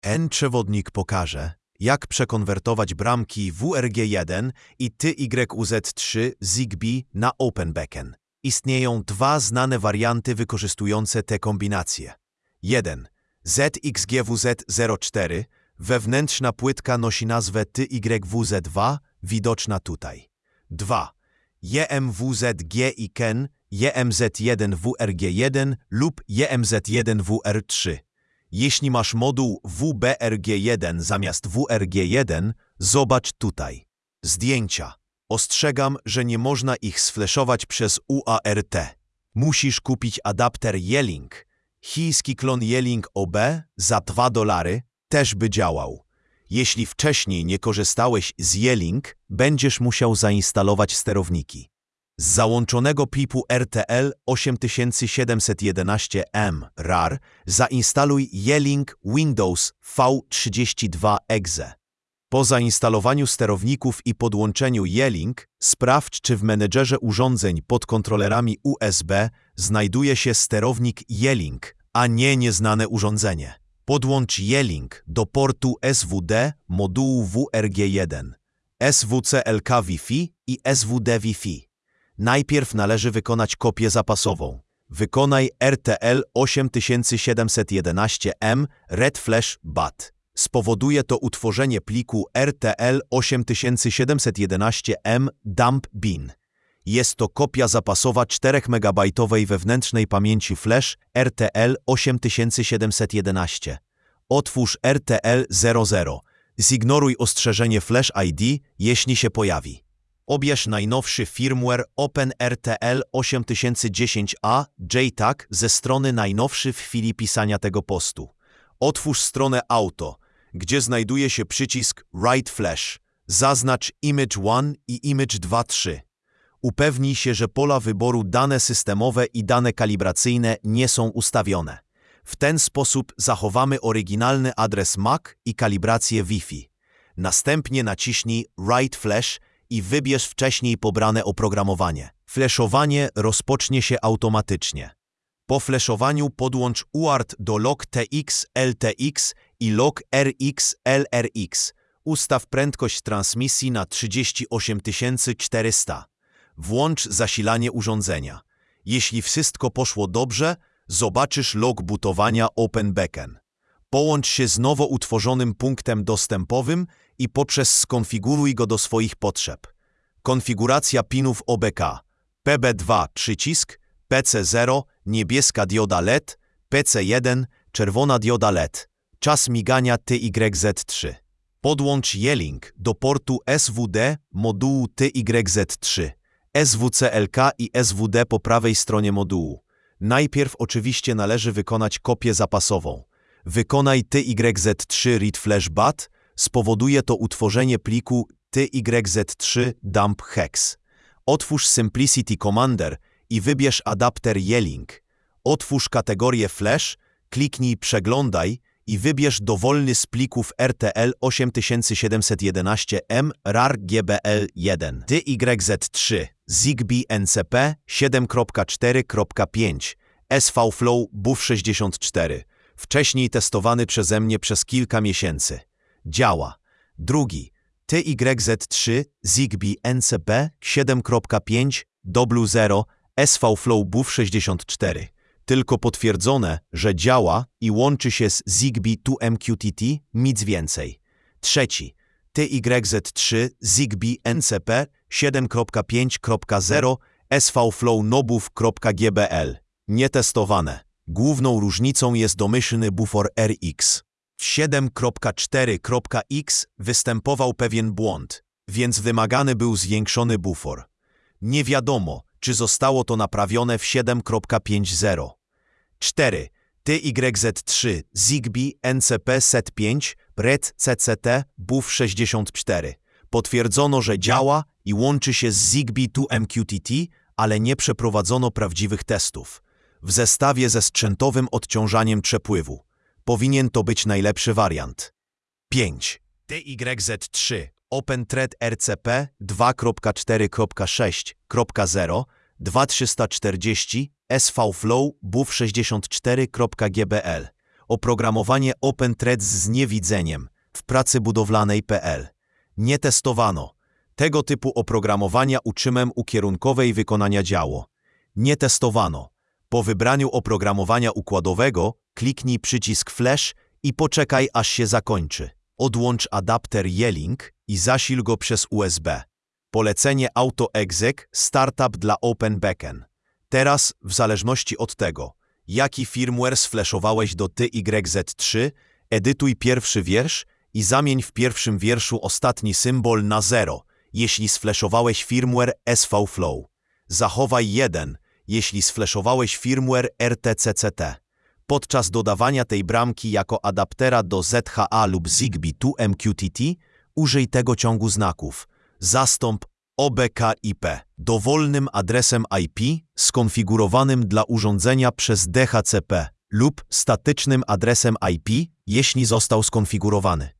Ten przewodnik pokaże, jak przekonwertować bramki WRG1 i TYUZ3 Zigbee na OpenBeacon. Istnieją dwa znane warianty wykorzystujące te kombinacje. 1. ZXGWZ04. Wewnętrzna płytka nosi nazwę TYWZ2, widoczna tutaj. 2. JMWZG-IKEN, JMZ1WRG1 lub JMZ1WR3. Jeśli masz moduł WBRG1 zamiast WRG1, zobacz tutaj. Zdjęcia. Ostrzegam, że nie można ich sflashować przez UART. Musisz kupić adapter Yeeling. Chiński klon Yeeling OB za $2 też by działał. Jeśli wcześniej nie korzystałeś z Yeeling, będziesz musiał zainstalować sterowniki. Z załączonego PIP-u RTL 8711M RAR zainstaluj Yeeling Windows V32 Exe. Po zainstalowaniu sterowników i podłączeniu Yeeling, sprawdź, czy w menedżerze urządzeń pod kontrolerami USB znajduje się sterownik Yeeling, a nie nieznane urządzenie. Podłącz Yeeling do portu SWD modułu WRG1, SWCLK Wi-Fi i SWD Wi-Fi. Najpierw należy wykonać kopię zapasową. Wykonaj RTL 8711M Red Flash BAT. Spowoduje to utworzenie pliku RTL 8711M Dump Bin. Jest to kopia zapasowa 4 MB wewnętrznej pamięci flash RTL 8711. Otwórz RTL 00. Zignoruj ostrzeżenie Flash ID, jeśli się pojawi. Obierz najnowszy firmware OpenRTL 8010A JTAG ze strony najnowszy w chwili pisania tego postu. Otwórz stronę Auto, gdzie znajduje się przycisk Write Flash. Zaznacz Image 1 i Image 2.3. Upewnij się, że pola wyboru dane systemowe i dane kalibracyjne nie są ustawione. W ten sposób zachowamy oryginalny adres MAC i kalibrację Wi-Fi. Następnie naciśnij Write Flash i wybierz wcześniej pobrane oprogramowanie. Flashowanie rozpocznie się automatycznie. Po flashowaniu podłącz UART do log TX LTX i log RX LRX. Ustaw prędkość transmisji na 38400. Włącz zasilanie urządzenia. Jeśli wszystko poszło dobrze, zobaczysz log bootowania OpenBeacon. Połącz się z nowo utworzonym punktem dostępowym i poprzez skonfiguruj go do swoich potrzeb. Konfiguracja pinów OBK. PB2 przycisk, PC0 niebieska dioda LED, PC1 czerwona dioda LED. Czas migania TYZ3. Podłącz Yeeling do portu SWD modułu TYZ3. SWCLK i SWD po prawej stronie modułu. Najpierw oczywiście należy wykonać kopię zapasową. Wykonaj TYZ3 Read Flash BAT, spowoduje to utworzenie pliku TYZ3 Dump Hex. Otwórz Simplicity Commander i wybierz adapter Yeeling. Otwórz kategorię Flash, kliknij Przeglądaj i wybierz dowolny z plików RTL 8711M RAR GBL1 TYZ3 Zigbee NCP 7.4.5 SV Flow BUF64. Wcześniej testowany przeze mnie przez kilka miesięcy. Działa. Drugi. TYZ3 Zigbee NCP 7.5 W0 SV Flow BUF64. Tylko potwierdzone, że działa i łączy się z Zigbee 2MQTT, nic więcej. Trzeci. TYZ3 Zigbee NCP 7.5.0 SV Flow Nobuf.gbl. Nietestowane. Główną różnicą jest domyślny bufor RX. W 7.4.x występował pewien błąd, więc wymagany był zwiększony bufor. Nie wiadomo, czy zostało to naprawione w 7.5.0. 4. TYZ3 Zigbee NCP Set 5 RED CCT BUF64. Potwierdzono, że działa i łączy się z Zigbee 2MQTT, ale nie przeprowadzono prawdziwych testów. W zestawie ze sprzętowym odciążaniem przepływu. Powinien to być najlepszy wariant. 5. TYZ3 OpenThread RCP 2.4.6.0 2340 SV Flow BUF64.gbl. Oprogramowanie OpenThreads z niewidzeniem w pracy budowlanej.pl. Nie testowano. Tego typu oprogramowania uczymem ukierunkowej wykonania działo. Nie testowano. Po wybraniu oprogramowania układowego kliknij przycisk Flash i poczekaj, aż się zakończy. Odłącz adapter Yealink i zasil go przez USB. Polecenie AutoExec Startup dla OpenBackend. Teraz, w zależności od tego, jaki firmware sfleszowałeś do TYZ3, edytuj pierwszy wiersz i zamień w pierwszym wierszu ostatni symbol na 0, jeśli sfleszowałeś firmware SV Flow. Zachowaj 1, jeśli sfleszowałeś firmware RTCCT. Podczas dodawania tej bramki jako adaptera do ZHA lub Zigbee to MQTT użyj tego ciągu znaków. Zastąp OBKIP dowolnym adresem IP skonfigurowanym dla urządzenia przez DHCP lub statycznym adresem IP, jeśli został skonfigurowany.